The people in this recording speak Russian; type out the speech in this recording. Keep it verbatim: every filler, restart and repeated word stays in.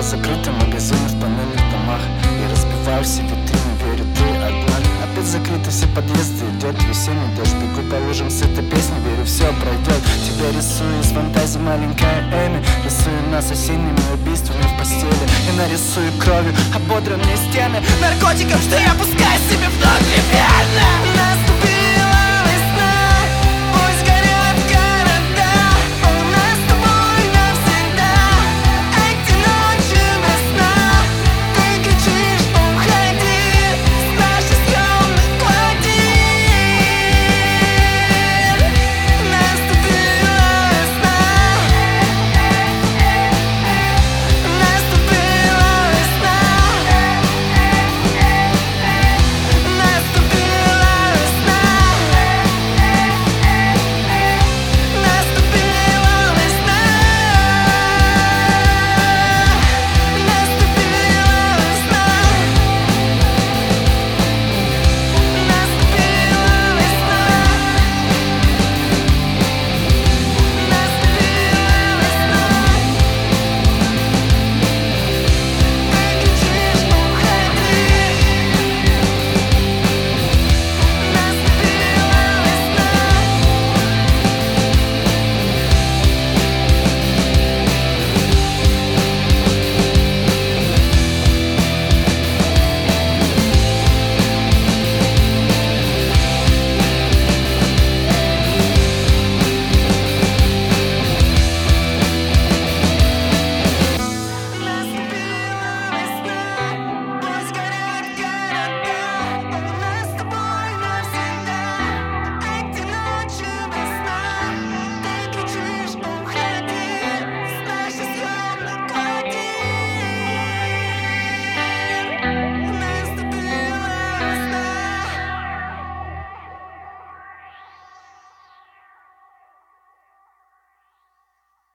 закрыты магазины в панельных домах. И разбиваю все витрины, верю, ты одна. Опять закрыты все подъезды, идет весенний дождь. Бегу по лужам с этой песней, верю, все пройдет. Тебя рисую из фантазии маленькая Эми. Рисую нас осенними убийствами в постели. И нарисую кровью ободранные стены наркотиком, что я пускаю себе внутри вены. Наступит